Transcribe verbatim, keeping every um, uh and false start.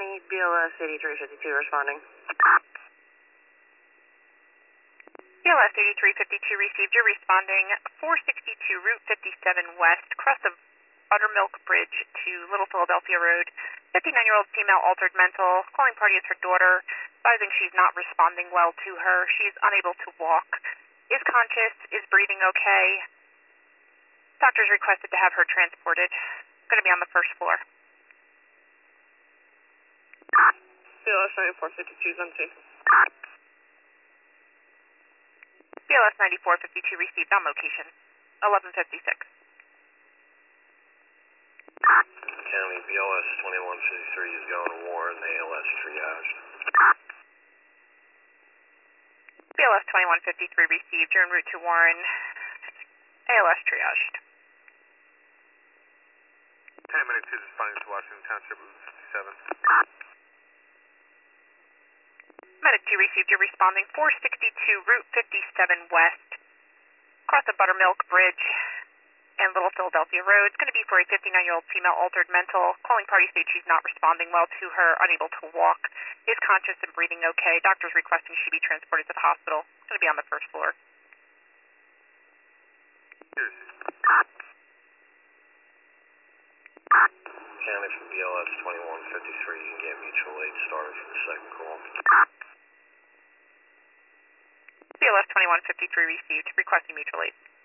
County, B L S eighty-three fifty-two responding. B L S eighty-three fifty-two received. You're responding four sixty-two Route fifty-seven West, cross the Buttermilk Bridge to Little Philadelphia Road. fifty-nine-year-old female altered mental. Calling party is her daughter, advising she's not responding well to her. She's unable to walk. Is conscious, is breathing okay. Doctors requested to have her transported. Going to be on the first floor. B L S ninety-four fifty-two is unsafe. B L S ninety-four fifty-two received on location. eleven fifty-six. County, B L S twenty-one fifty-three is going to Warren, A L S triage. B L S twenty-one fifty-three received. You're en route to Warren, A L S triaged. ten minute two responding to Washington Township, Route fifty-seven. Medic two received. You're responding four sixty-two Route fifty-seven West, across the Buttermilk Bridge and Little Philadelphia Road. It's going to be for a fifty-nine-year-old female altered mental. Calling party states she's not responding well to her, unable to walk, is conscious and breathing okay. Doctors requesting she be transported to the hospital. It's going to be on the first floor. Cheers. County from B L S twenty-one fifty-three, you can get mutual aid started for the second call. B L S twenty-one fifty-three received. Requesting mutual aid.